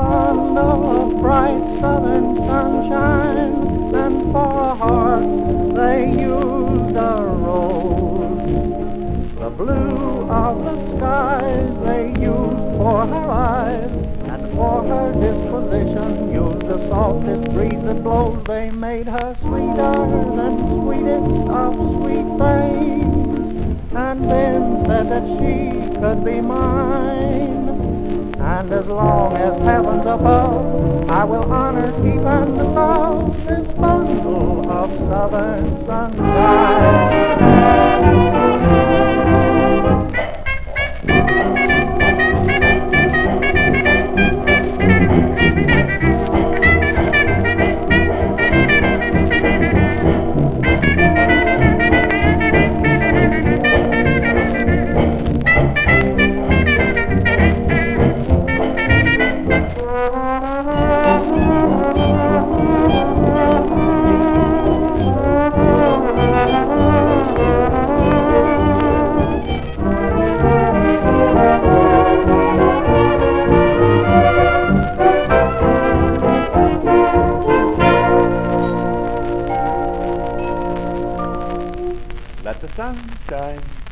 fond of bright southern sunshine, and for a heart they used a rose. The blue of the skies they used for her eyes, and for her disposition used the softest breeze that blows. They made her sweeter than sweetest of sweet things, and then said that she could be mine. And as long as heaven's above, I will honor, keep, and love this bundle of southern sunshine. Let the sun shine.